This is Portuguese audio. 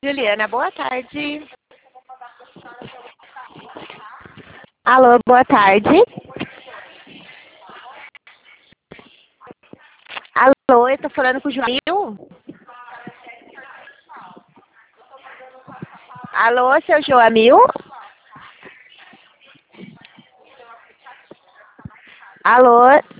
Juliana, boa tarde. Alô, boa tarde. Alô, eu tô falando com o Joamil? Alô, seu Joamil? Alô,